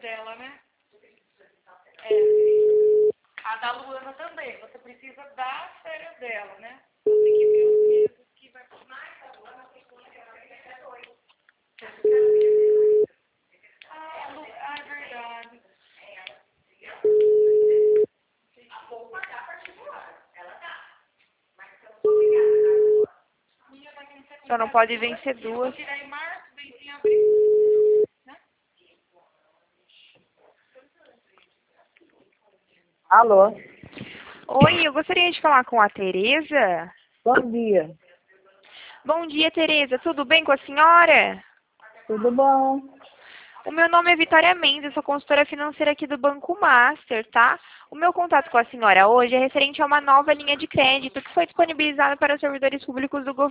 dela, né? É. A da Luana também. Você precisa das férias dela, né? Então tem que ver os meses que vai... Mais a Luana tem que até 2. É verdade. A roupa dá particular. Ela dá. Mas eu não sou obrigada a Só não pode vencer vou duas. tirar em março, vencer em abril. Né? Alô, Oi, eu gostaria de falar com a Tereza. bom dia. Bom dia, Tereza. Tudo bem com a senhora? Tudo bom? O meu nome é Vitória Mendes, eu sou consultora financeira aqui do Banco Master, tá? O meu contato com a senhora hoje é referente a uma nova linha de crédito que foi disponibilizada para os servidores públicos do governo.